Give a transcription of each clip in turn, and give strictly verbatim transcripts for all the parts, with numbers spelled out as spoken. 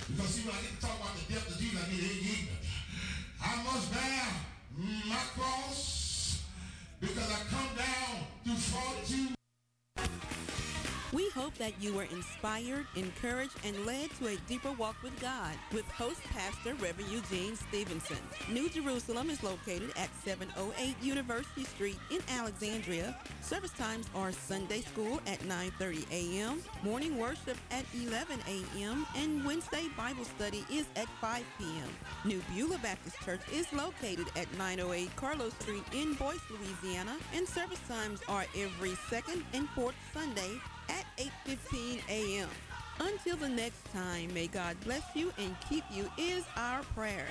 Because see, when I get to talk about the depth of Jesus, I get ignorant. I must bear my cross because I come down through fortitude. We hope that you were inspired, encouraged, and led to a deeper walk with God with host pastor Reverend Eugene Stevenson. New Jerusalem is located at seven oh eight University Street in Alexandria. Service times are Sunday school at nine thirty a.m., morning worship at eleven a.m., and Wednesday Bible study is at five p.m. New Beulah Baptist Church is located at nine oh eight Carlos Street in Boyce, Louisiana, and service times are every second and fourth Sunday at eight fifteen a.m. Until the next time, may God bless you and keep you is our prayer.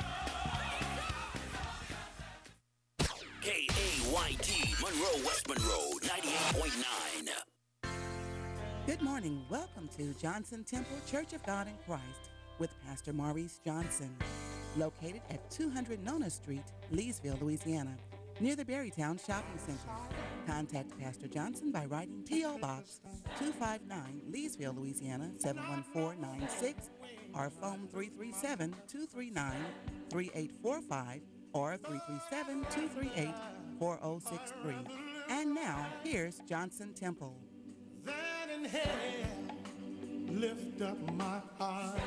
K A Y T, Monroe, West Monroe, ninety-eight point nine. Good morning. Welcome to Johnson Temple Church of God in Christ with Pastor Maurice Johnson, located at two hundred Nona Street, Leesville, Louisiana, near the Berrytown Shopping Center. Contact Pastor Johnson by writing P O. Box two five nine, Leesville, Louisiana, seven one four nine six, or phone three three seven, two three nine, three eight four five or three three seven, two three eight, four oh six three. And now, here's Johnson Temple. That in hell, lift up my heart.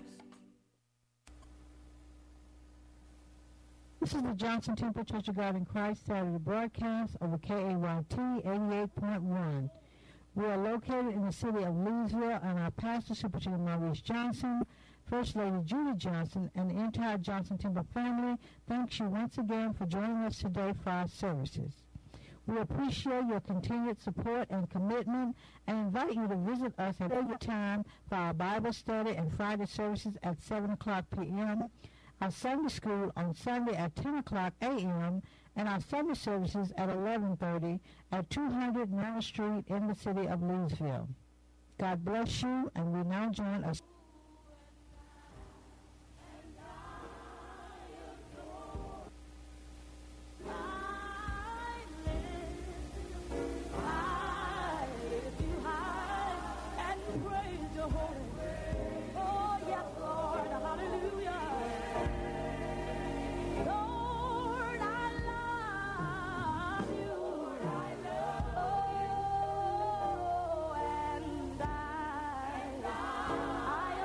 This is the Johnson Temple Church of God in Christ Saturday broadcast over K A Y T eighty-eight point one. We are located in the city of Leesville, and our pastor, Superintendent Maurice Johnson, First Lady Judy Johnson, and the entire Johnson Temple family thanks you once again for joining us today for our services. We appreciate your continued support and commitment and invite you to visit us at any time for our Bible study and Friday services at seven o'clock p.m., our Sunday school on Sunday at ten o'clock a.m., and our Sunday services at eleven thirty at two hundred Nona Street in the city of Leesville. God bless you, and we now join us. I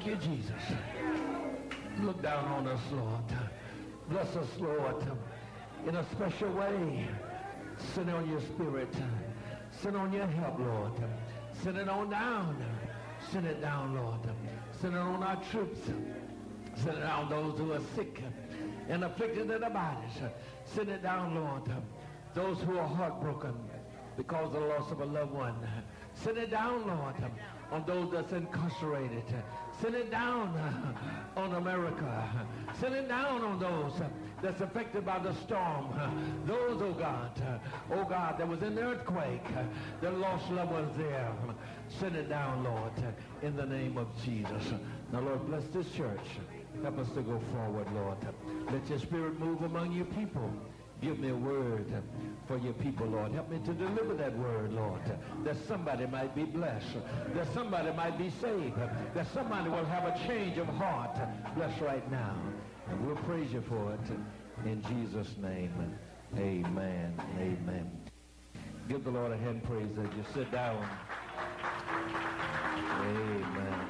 Thank you, Jesus. Look down on us, Lord. Bless us, Lord, in a special way. Send on your spirit. Send on your help, Lord. Send it on down. Send it down, Lord. Send it on our troops. Send it down those who are sick and afflicted in their bodies. Send it down, Lord. Those who are heartbroken because of the loss of a loved one. Send it down, Lord, on those that's incarcerated. Send it down on America. Send it down on those that's affected by the storm. Those, oh God, oh God, that was in the earthquake, that lost loved ones there. Send it down, Lord, in the name of Jesus. Now, Lord, bless this church. Help us to go forward, Lord. Let your spirit move among your people. Give me a word for your people, Lord. Help me to deliver that word, Lord, that somebody might be blessed, that somebody might be saved, that somebody will have a change of heart. Bless right now. And we'll praise you for it in Jesus' name. Amen. Amen. Give the Lord a hand praise as you sit down. Amen.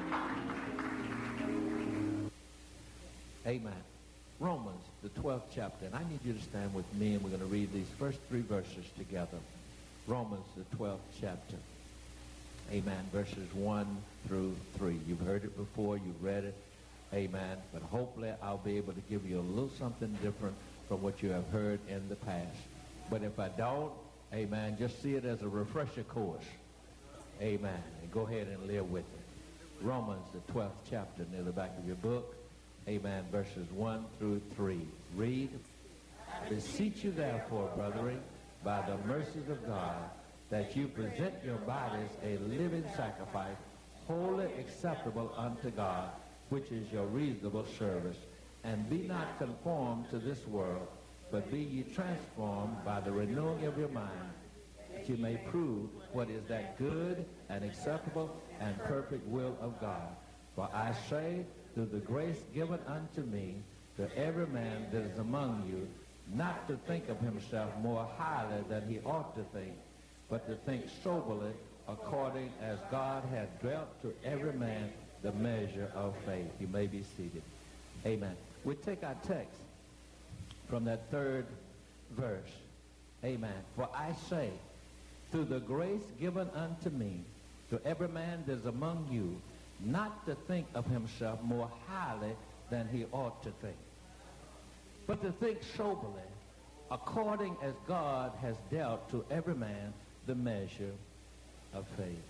Amen. Romans, the twelfth chapter, and I need you to stand with me, and we're going to read these first three verses together. Romans, the twelfth chapter. Amen. Verses one through three. You've heard it before. You've read it. Amen. But hopefully I'll be able to give you a little something different from what you have heard in the past. But if I don't, amen, just see it as a refresher course. Amen. And go ahead and live with it. Romans, the twelfth chapter, near the back of your book. Amen. Verses one through three. Read. Beseech you therefore, brethren, by the mercies of God, that you present your bodies a living sacrifice, wholly acceptable unto God, which is your reasonable service. And be not conformed to this world, but be ye transformed by the renewing of your mind, that you may prove what is that good and acceptable and perfect will of God. For I say, through the grace given unto me, to every man that is among you, not to think of himself more highly than he ought to think, but to think soberly, according as God hath dealt to every man the measure of faith. You may be seated. Amen. We take our text from that third verse. Amen. For I say, through the grace given unto me, to every man that is among you, not to think of himself more highly than he ought to think, but to think soberly, according as God has dealt to every man the measure of faith.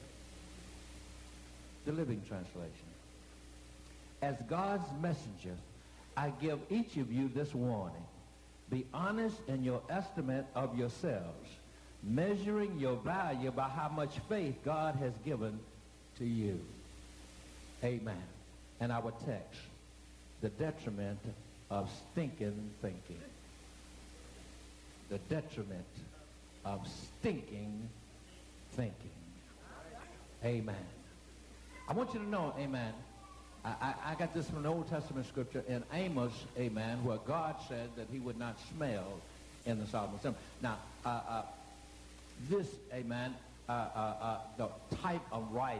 The Living Translation. As God's messenger, I give each of you this warning. Be honest in your estimate of yourselves, measuring your value by how much faith God has given to you. Amen. And our text, the detriment of stinking thinking. The detriment of stinking thinking. Amen. I want you to know, amen, I, I, I got this from the Old Testament scripture in Amos, amen, where God said that he would not smell in the Solomon Temple. Now, uh, uh, this, amen, uh, uh, uh, the type of writing,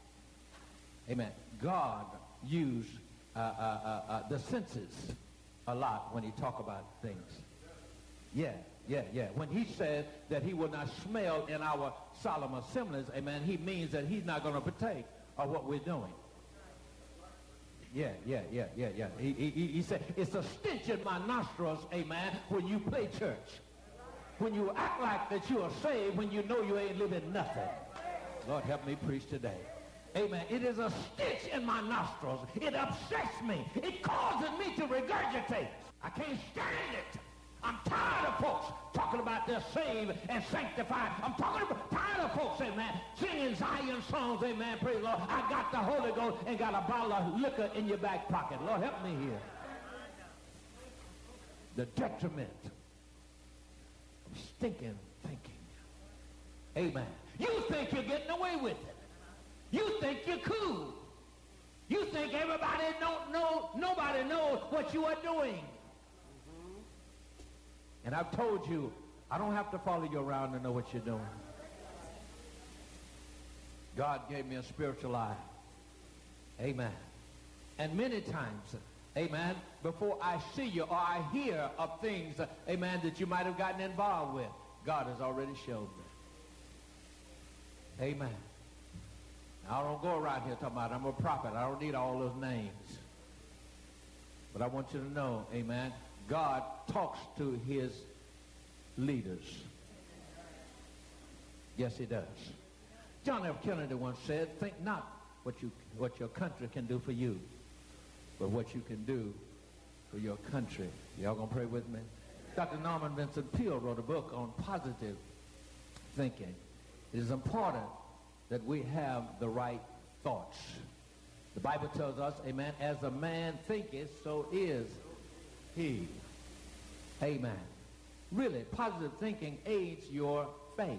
amen, God used uh, uh, uh, uh, the senses a lot when he talked about things. Yeah, yeah, yeah. When he said that he will not smell in our solemn assemblies, amen, he means that he's not going to partake of what we're doing. Yeah, yeah, yeah, yeah, yeah. He, he, he said, it's a stench in my nostrils, amen, when you play church. When you act like that you are saved when you know you ain't living nothing. Lord, help me preach today. Amen. It is a stench in my nostrils. It upsets me. It causes me to regurgitate. I can't stand it. I'm tired of folks talking about they're saved and sanctified. I'm talking about tired of folks, amen, singing Zion songs, amen, praise the Lord. I got the Holy Ghost and got a bottle of liquor in your back pocket. Lord, help me here. The detriment of stinking thinking. Amen. You think you're getting away with it. You think you're cool. You think everybody don't know, nobody knows what you are doing. Mm-hmm. And I've told you, I don't have to follow you around to know what you're doing. God gave me a spiritual eye. Amen. And many times, amen, before I see you or I hear of things, amen, that you might have gotten involved with, God has already showed me. Amen. Now, I don't go around here talking about I'm a prophet. I don't need all those names. But I want you to know, amen, God talks to his leaders. Yes, he does. John F. Kennedy once said, think not what you what your country can do for you, but what you can do for your country. Y'all gonna pray with me? Doctor Norman Vincent Peale wrote a book on positive thinking. It is important that we have the right thoughts. The Bible tells us, amen, as a man thinketh, so is he. Amen. Really, positive thinking aids your faith.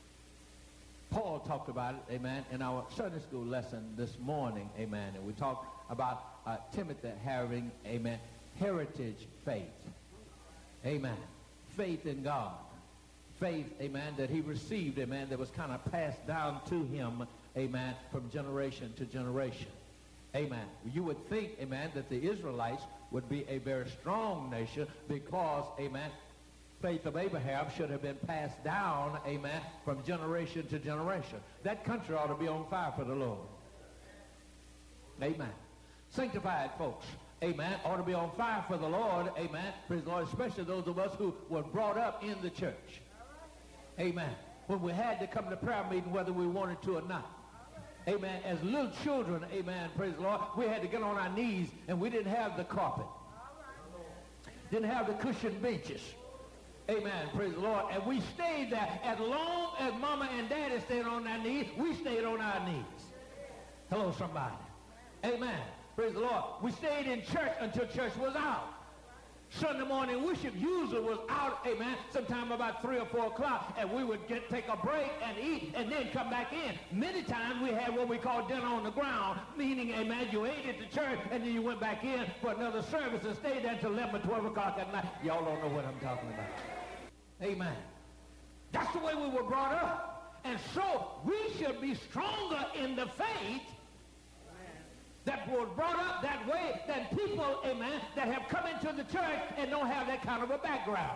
Paul talked about it, amen, in our Sunday school lesson this morning, amen. And we talked about uh, Timothy having, amen, heritage faith. Amen. Faith in God. Faith, amen, that he received, amen, that was kind of passed down to him, amen, from generation to generation. Amen. You would think, amen, that the Israelites would be a very strong nation because, amen, faith of Abraham should have been passed down, amen, from generation to generation. That country ought to be on fire for the Lord. Amen. Sanctified folks, amen, ought to be on fire for the Lord, amen, praise the Lord, especially those of us who were brought up in the church. Amen. When we had to come to prayer meeting whether we wanted to or not. Amen. As little children, amen, praise the Lord, we had to get on our knees and we didn't have the carpet. Didn't have the cushioned benches. Amen, praise the Lord. And we stayed there. As long as mama and daddy stayed on their knees, we stayed on our knees. Hello, somebody. Amen. Praise the Lord. We stayed in church until church was out. Sunday morning worship usually was out, amen, sometime about three or four o'clock, and we would get take a break and eat and then come back in. Many times we had what we call dinner on the ground, meaning, amen, you ate at the church and then you went back in for another service and stayed there until eleven, twelve o'clock at night. Y'all don't know what I'm talking about. Amen. That's the way we were brought up. And so we should be stronger in the faith that was brought up that way than people, amen, that have come into the church and don't have that kind of a background.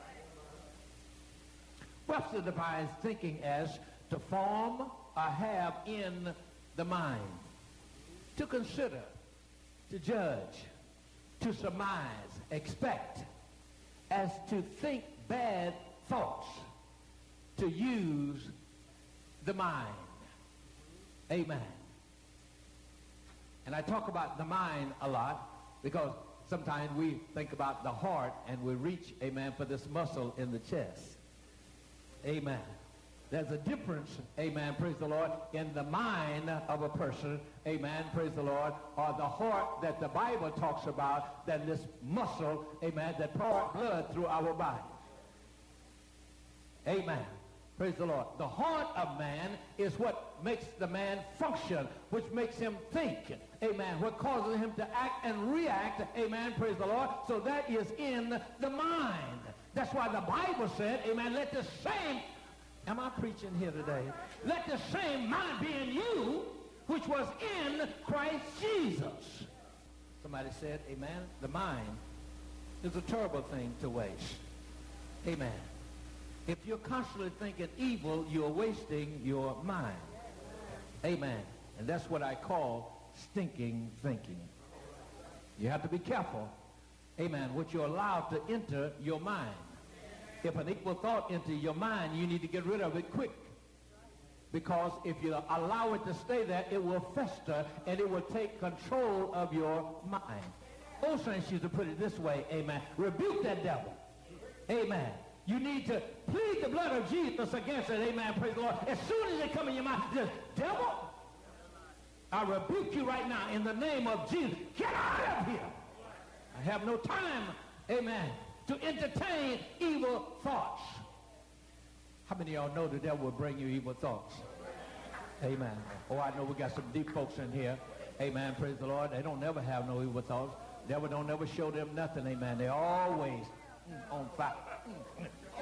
Webster defines thinking as to form or have in the mind, to consider, to judge, to surmise, expect, as to think bad thoughts, to use the mind. Amen. And I talk about the mind a lot because sometimes we think about the heart and we reach, amen, for this muscle in the chest. Amen. There's a difference, amen, praise the Lord, in the mind of a person, amen, praise the Lord, or the heart that the Bible talks about than this muscle, amen, that pours blood through our body. Amen. Praise the Lord. The heart of man is what makes the man function, which makes him think. Amen. What causes him to act and react. Amen. Praise the Lord. So that is in the mind. That's why the Bible said, amen, let the same, am I preaching here today? Let the same mind be in you, which was in Christ Jesus. Somebody said, amen, the mind is a terrible thing to waste. Amen. If you're constantly thinking evil, you're wasting your mind. Amen. And that's what I call stinking thinking. You have to be careful, amen, what you allow to enter your mind. If an evil thought enters your mind, you need to get rid of it quick. Because if you allow it to stay there, it will fester and it will take control of your mind. Old saints used to put it this way, amen. Rebuke that devil. Amen. You need to plead the blood of Jesus against it. Amen. Praise the Lord. As soon as it comes in your mind, just, devil, I rebuke you right now in the name of Jesus. Get out of here. I have no time, amen, to entertain evil thoughts. How many of y'all know the devil will bring you evil thoughts? Amen. Oh, I know we got some deep folks in here. Amen. Praise the Lord. They don't never have no evil thoughts. The devil don't never show them nothing. Amen. They're always mm, on fire. Mm, mm.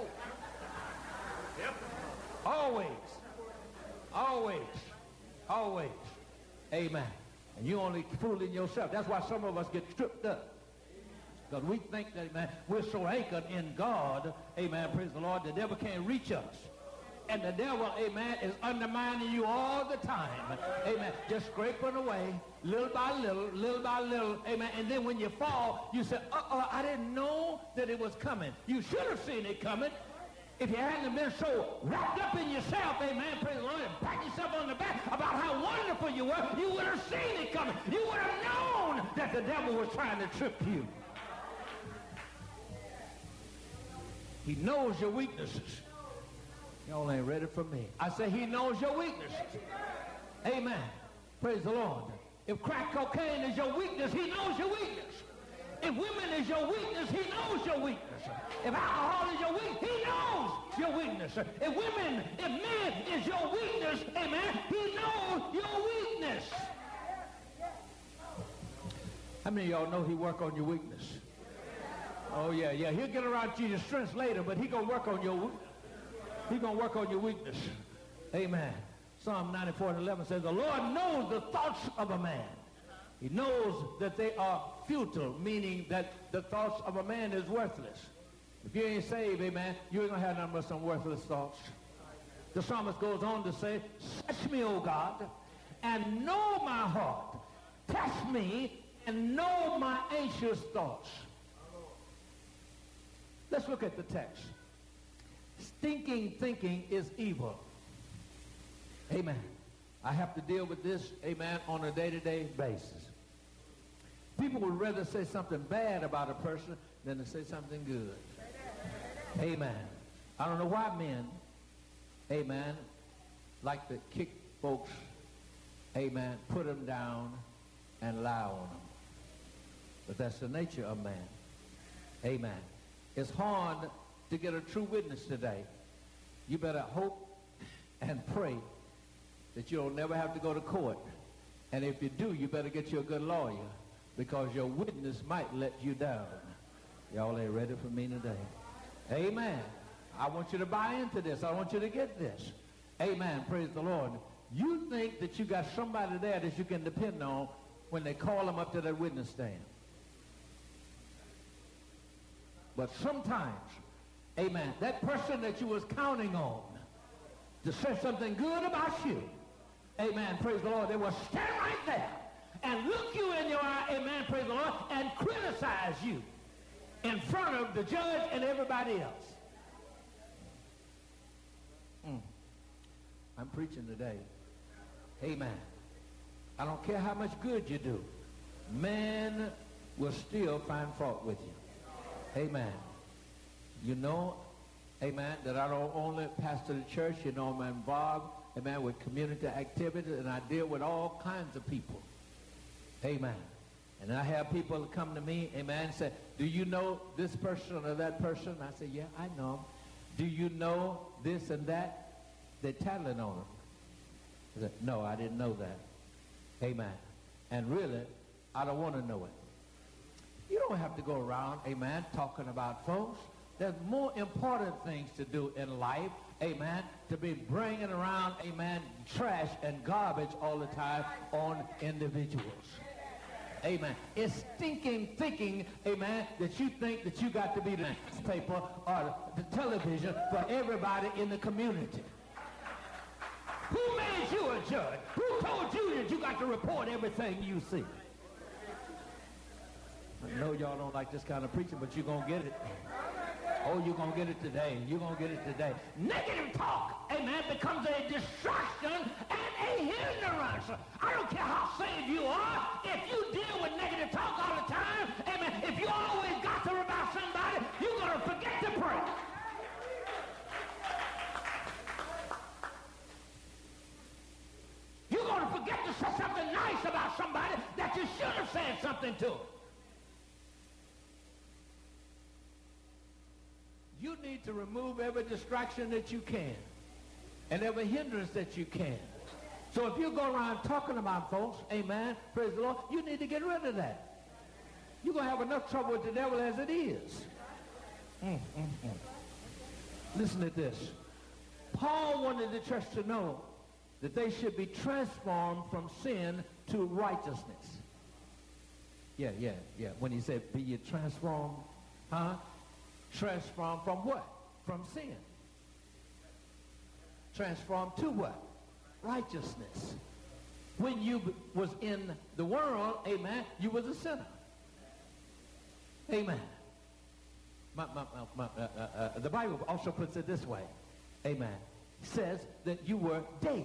Yep. Always, always, always. Amen. And you only fooling yourself. That's why some of us get tripped up. Because we think that, amen, we're so anchored in God, amen, praise the Lord, the devil can't reach us. And the devil, amen, is undermining you all the time. Amen. Just scraping away, little by little, little by little, amen. And then when you fall, you say, uh-oh, I didn't know that it was coming. You should have seen it coming. If you hadn't been so wrapped up in yourself, amen, praise the Lord, and pat yourself on the back about how wonderful you were, you would have seen it coming. You would have known that the devil was trying to trip you. He knows your weaknesses. Y'all ain't ready for me. I say he knows your weaknesses. Amen. Praise the Lord. If crack cocaine is your weakness, he knows your weakness. If women is your weakness, he knows your weakness. If alcohol is your weakness, he knows your weakness. If women, if men is your weakness, amen, he knows your weakness. How many of y'all know he work on your weakness? Oh, yeah, yeah. He'll get around to your strengths later, but he going to work on your weakness. He's going to work on your weakness. Amen. Psalm ninety-four and eleven says, the Lord knows the thoughts of a man. He knows that they are futile, meaning that the thoughts of a man is worthless. If you ain't saved, amen, you ain't going to have none but some worthless thoughts. The psalmist goes on to say, search me, O God, and know my heart. Test me and know my anxious thoughts. Let's look at the text. Stinking thinking is evil. Amen. I have to deal with this, amen, on a day-to-day basis. People would rather say something bad about a person than to say something good. Amen. I don't know why men, amen, like to kick folks, amen, put them down and lie on them. But that's the nature of man. Amen. It's hard to get a true witness today. You better hope and pray that you'll never have to go to court. And if you do, you better get you a good lawyer, because your witness might let you down. Y'all ain't ready for me today. Amen. I want you to buy into this. I want you to get this. Amen. Praise the Lord. You think that you got somebody there that you can depend on when they call them up to that witness stand. But sometimes, amen, that person that you was counting on to say something good about you, amen, praise the Lord, they will stand right there and look you in your eye, amen, praise the Lord, and criticize you in front of the judge and everybody else. Mm. I'm preaching today. Amen. I don't care how much good you do. Man will still find fault with you. Amen. You know, amen, that I don't only pastor the church, you know, I'm involved, amen, with community activities, and I deal with all kinds of people. Amen. And I have people that come to me, amen, and say, do you know this person or that person? I say, yeah, I know them. Do you know this and that? They're tattling on them. I said, no, I didn't know that. Amen. And really, I don't want to know it. You don't have to go around, amen, talking about folks. There's more important things to do in life, amen, to be bringing around, amen, trash and garbage all the time on individuals. Amen. It's stinking thinking, amen, that you think that you got to be the newspaper or the television for everybody in the community. Who made you a judge? Who told you that you got to report everything you see? I know y'all don't like this kind of preaching, but you're going to get it. Oh, you're going to get it today. You're going to get it today. Negative talk, amen, becomes a distraction and a hindrance. I don't care how saved you are. If you deal with negative talk all the time, amen, if you always gossip about somebody, you're going to forget to pray. You're going to forget to say something nice about somebody that you should have said something to. You need to remove every distraction that you can and every hindrance that you can. So if you go around talking about folks, amen, praise the Lord, you need to get rid of that. You're going to have enough trouble with the devil as it is. Mm, mm, mm. Listen to this. Paul wanted the church to know that they should be transformed from sin to righteousness. Yeah, yeah, yeah. When he said, be ye transformed, huh? Transformed from what? From sin. Transformed to what? Righteousness. When you b- was in the world, amen, you was a sinner. Amen. My, my, my, my, uh, uh, uh, the Bible also puts it this way. Amen. It says that you were dead.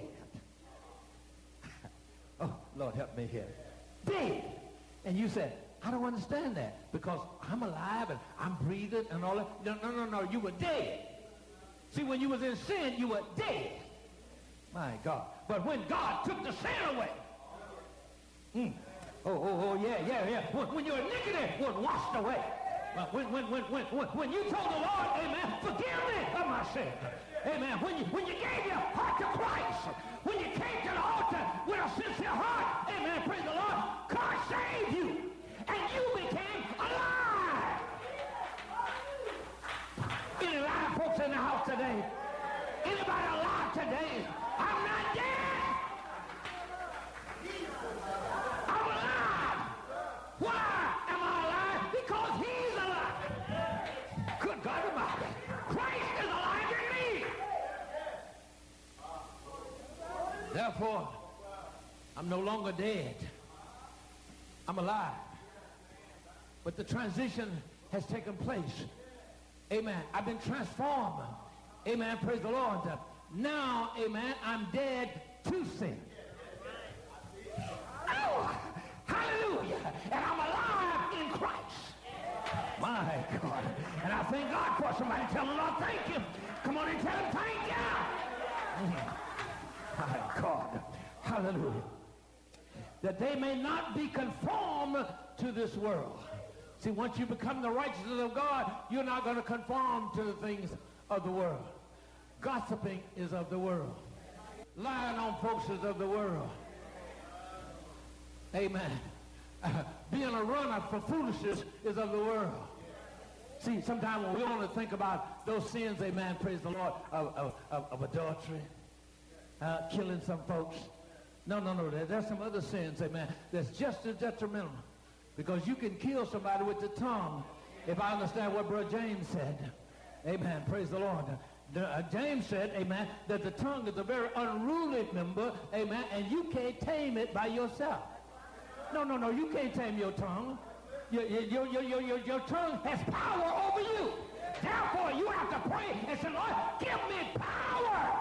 Oh, Lord, help me here. Dead. And you said, I don't understand that because I'm alive and I'm breathing and all that. No, no, no, no. You were dead. See, when you was in sin, you were dead. My God. But when God took the sin away. Mm, oh, oh, oh, yeah, yeah, yeah. When, when your iniquity was washed away. Uh, when, when, when, when, when, when you told the Lord, amen, forgive me of my sin. Amen. When you, when you gave your heart to Christ, when you came to the altar with a sincere heart, amen, praise the Lord, God saved you, and you became alive. Any live folks in the house today? Anybody alive today? I'm not dead. I'm alive. Why am I alive? Because he's alive. Good God Almighty. Christ is alive in me. Therefore, I'm no longer dead. I'm alive. But the transition has taken place. Amen. I've been transformed. Amen. Praise the Lord. Now, amen, I'm dead to sin. Oh, hallelujah. And I'm alive in Christ. My God. And I thank God for somebody telling the Lord, thank you. Come on and tell him, thank you. My God. Hallelujah. That they may not be conformed to this world. See, once you become the righteousness of God, you're not going to conform to the things of the world. Gossiping is of the world. Lying on folks is of the world. Amen. Uh, being a runner for foolishness is of the world. See, sometimes when we only think about those sins, amen, praise the Lord, of, of, of, of adultery, uh, killing some folks. No, no, no, there, there's some other sins, amen, that's just as detrimental. Because you can kill somebody with the tongue, if I understand what Brother James said. Amen, praise the Lord. The, uh, James said, amen, that the tongue is a very unruly member, amen, and you can't tame it by yourself. No, no, no, you can't tame your tongue. Your, your, your, your, your, your tongue has power over you. Therefore, you have to pray and say, Lord, give me power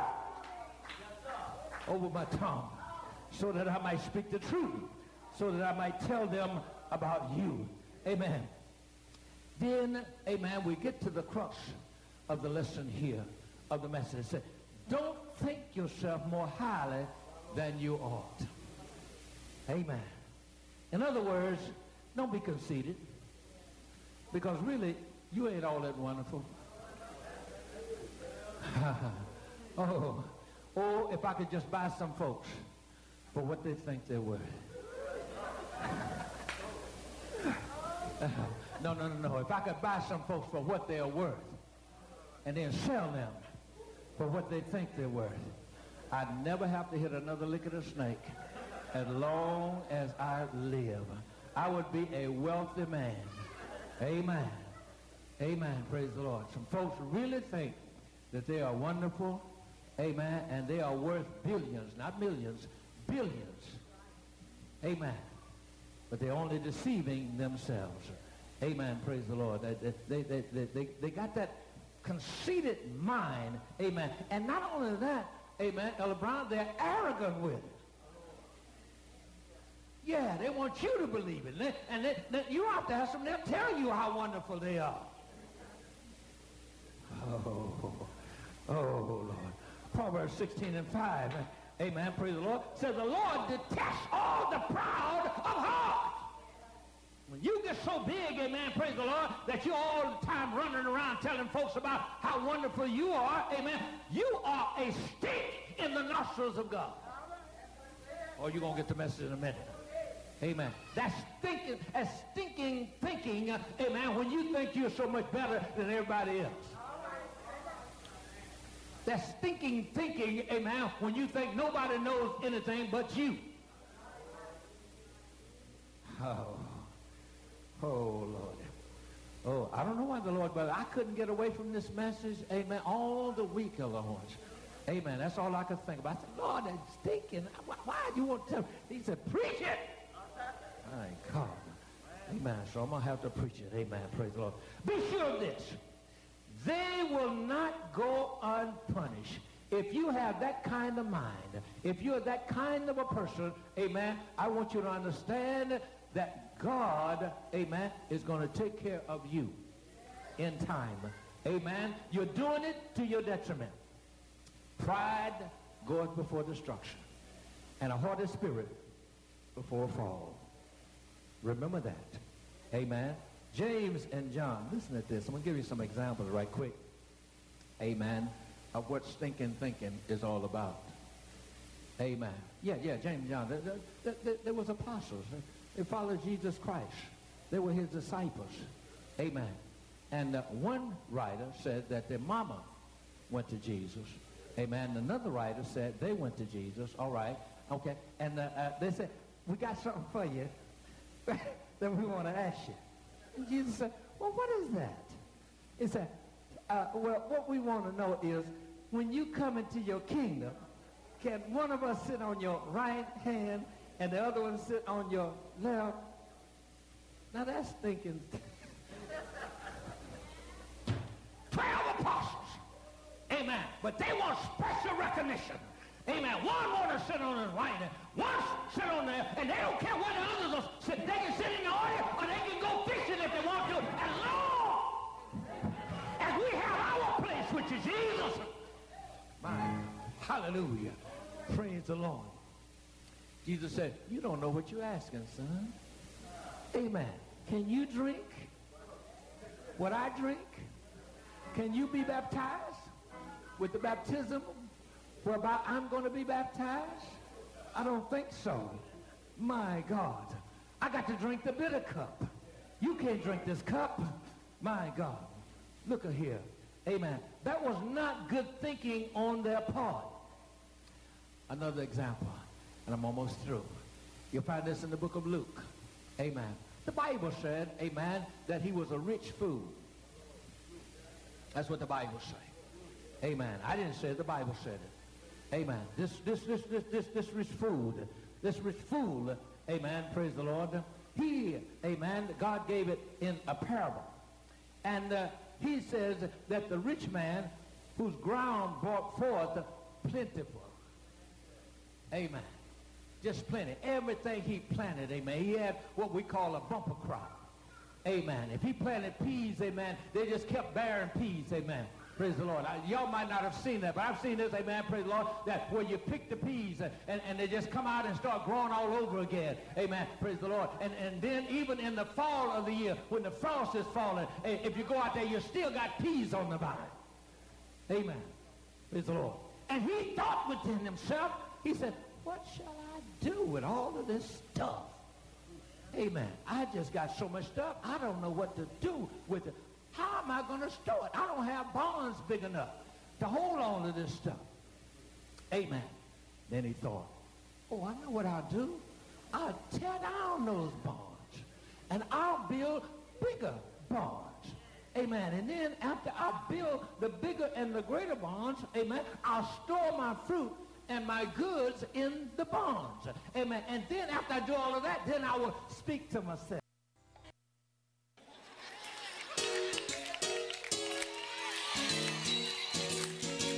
over my tongue so that I might speak the truth, so that I might tell them about you. Amen. Then, amen, we get to the crux of the lesson here, of the message. It said, don't think yourself more highly than you ought. Amen. In other words, don't be conceited, because really, you ain't all that wonderful. oh, oh, if I could just buy some folks for what they think they're worth. no, no, no, no. If I could buy some folks for what they are worth and then sell them for what they think they're worth, I'd never have to hit another lick of the snake as long as I live. I would be a wealthy man. Amen. Amen. Praise the Lord. Some folks really think that they are wonderful. Amen. And they are worth billions, not millions, billions. Amen. But they're only deceiving themselves. Amen. Praise the Lord. They, they, they, they, they, they got that conceited mind. Amen. And not only that, amen, Elder Brown, they're arrogant with it. Yeah, they want you to believe it. And, they, and they, they, you have to ask them, they'll tell you how wonderful they are. Oh, oh, Lord. Proverbs sixteen and five. Amen. Praise the Lord. Says the Lord detests all the proud of heart. When you get so big, amen, praise the Lord, that you're all the time running around telling folks about how wonderful you are, amen, you are a stink in the nostrils of God. Oh, you're going to get the message in a minute. Amen. That's thinking, that's stinking thinking, uh, amen, when you think you're so much better than everybody else. That's stinking thinking, amen, when you think nobody knows anything but you. Oh, oh, Lord. Oh, I don't know why the Lord, but I couldn't get away from this message, amen, all the week, Lord. Amen. That's all I could think about. I said, Lord, that's stinking. Why, why do you want to tell me? He said, preach it. My God. Amen. So I'm going to have to preach it. Amen. Praise the Lord. Be sure of this. They will not go unpunished. If you have that kind of mind, if you're that kind of a person, amen, I want you to understand that God, amen, is going to take care of you in time. Amen. You're doing it to your detriment. Pride goeth before destruction, and a haughty spirit before a fall. Remember that. Amen. James and John, listen to this. I'm going to give you some examples right quick. Amen. Of what stinking thinking is all about. Amen. Yeah, yeah, James and John. There, there, there, there was apostles. They followed Jesus Christ. They were his disciples. Amen. And uh, one writer said that their mama went to Jesus. Amen. Another writer said they went to Jesus. All right. Okay. And uh, uh, they said, we got something for you that we want to ask you. And Jesus said, well, what is that? He said, uh, well, what we want to know is, when you come into your kingdom, can one of us sit on your right hand and the other one sit on your left? Now that's thinking. Twelve apostles. Amen. But they want special recognition. Amen. One want to sit on his right hand, one sit on there, and they don't care where the others are sit. They can sit in the audience, or they can go fishing if they want to. As long as we have our place, which is Jesus. My, hallelujah. Praise the Lord. Jesus said, you don't know what you're asking, son. Amen. Can you drink what I drink? Can you be baptized with the baptism whereby I'm going to be baptized? I don't think so. My God. I got to drink the bitter cup. You can't drink this cup. My God. Look at here. Amen. That was not good thinking on their part. Another example, and I'm almost through. You'll find this in the book of Luke. Amen. The Bible said, amen, that he was a rich fool. That's what the Bible said. Amen. I didn't say it, the Bible said it. Amen. This, this, this, this, this, this rich fool, this rich fool, amen, praise the Lord. He, amen, God gave it in a parable. And uh, he says that the rich man whose ground brought forth plentiful. Amen. Just plenty. Everything he planted, amen. He had what we call a bumper crop. Amen. If he planted peas, amen, they just kept bearing peas, amen. Praise the Lord. Y'all might not have seen that, but I've seen this, amen, praise the Lord, that where you pick the peas and, and, and they just come out and start growing all over again. Amen. Praise the Lord. And, and then even in the fall of the year, when the frost is falling, if you go out there, you still got peas on the vine. Amen. Praise the Lord. And he thought within himself, he said, what shall I do with all of this stuff? Amen. I just got so much stuff, I don't know what to do with it. How am I going to store it? I don't have barns big enough to hold on to this stuff. Amen. Then he thought, oh, I know what I'll do. I'll tear down those barns, and I'll build bigger barns. Amen. And then after I build the bigger and the greater barns, amen, I'll store my fruit and my goods in the barns. Amen. And then after I do all of that, then I will speak to myself.